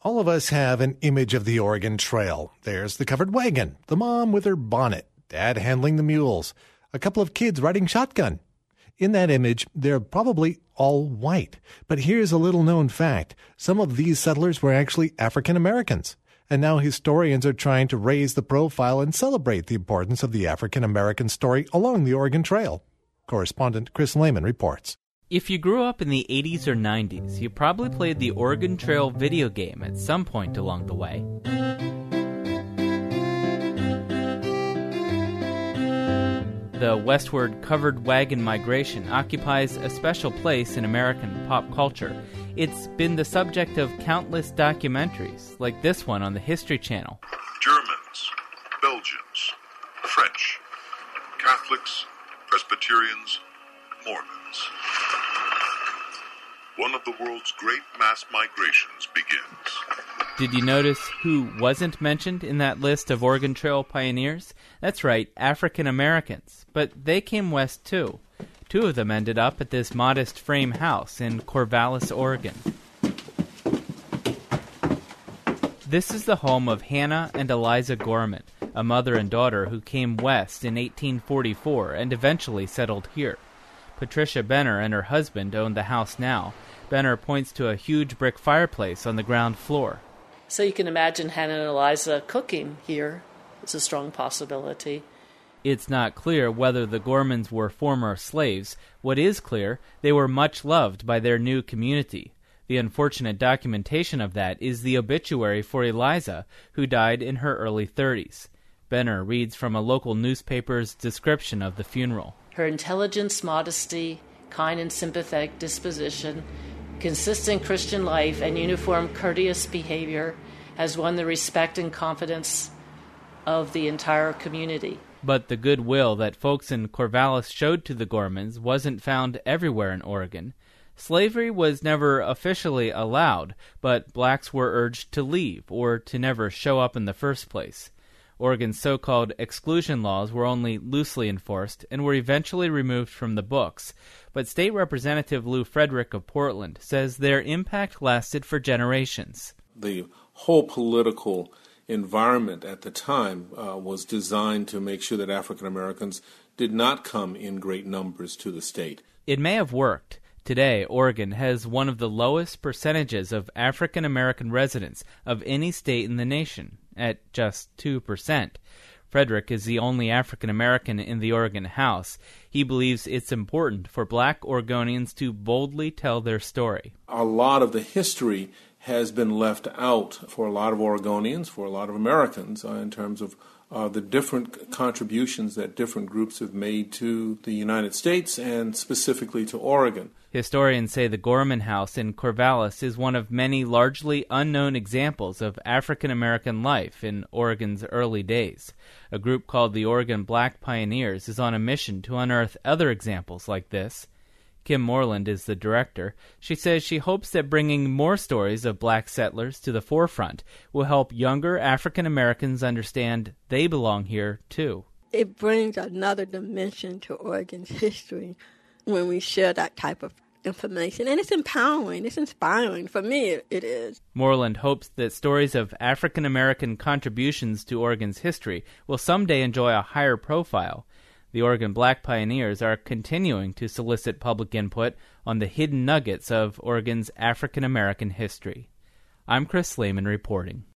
All of us have an image of the Oregon Trail. There's the covered wagon, the mom with her bonnet, dad handling the mules, a couple of kids riding shotgun. In that image, they're probably all white. But here's a little-known fact. Some of these settlers were actually African Americans. And now historians are trying to raise the profile and celebrate the importance of the African American story along the Oregon Trail. Correspondent Chris Lehman reports. If you grew up in the 80s or 90s, you probably played the Oregon Trail video game at some point along the way. The westward covered wagon migration occupies a special place in American pop culture. It's been the subject of countless documentaries, like this one on the History Channel. Germans, Belgians, French, Catholics, Presbyterians, Mormons. One of the world's great mass migrations begins. Did you notice who wasn't mentioned in that list of Oregon Trail pioneers? That's right, African Americans. But they came west too. Two of them ended up at this modest frame house in Corvallis, Oregon. This is the home of Hannah and Eliza Gorman, a mother and daughter who came west in 1844 and eventually settled here. Patricia Benner and her husband own the house now. Benner points to a huge brick fireplace on the ground floor. So you can imagine Hannah and Eliza cooking here. It's a strong possibility. It's not clear whether the Gormans were former slaves. What is clear, they were much loved by their new community. The unfortunate documentation of that is the obituary for Eliza, who died in her early 30s. Benner reads from a local newspaper's description of the funeral. Her intelligence, modesty, kind and sympathetic disposition, consistent Christian life, and uniform courteous behavior has won the respect and confidence of the entire community. But the goodwill that folks in Corvallis showed to the Gormans wasn't found everywhere in Oregon. Slavery was never officially allowed, but blacks were urged to leave or to never show up in the first place. Oregon's so-called exclusion laws were only loosely enforced and were eventually removed from the books. But State Representative Lou Frederick of Portland says their impact lasted for generations. The whole political environment at the time was designed to make sure that African Americans did not come in great numbers to the state. It may have worked. Today, Oregon has one of the lowest percentages of African American residents of any state in the nation, at just 2%. Frederick is the only African American in the Oregon House. He believes it's important for black Oregonians to boldly tell their story. A lot of the history has been left out for a lot of Oregonians, for a lot of Americans, in terms of the different contributions that different groups have made to the United States and specifically to Oregon. Historians say the Gorman House in Corvallis is one of many largely unknown examples of African American life in Oregon's early days. A group called the Oregon Black Pioneers is on a mission to unearth other examples like this. Kim Moreland is the director. She says she hopes that bringing more stories of black settlers to the forefront will help younger African Americans understand they belong here, too. It brings another dimension to Oregon's history when we share that type of information. And it's empowering. It's inspiring. For me, it is. Moreland hopes that stories of African American contributions to Oregon's history will someday enjoy a higher profile. The Oregon Black Pioneers are continuing to solicit public input on the hidden nuggets of Oregon's African American history. I'm Chris Lehman reporting.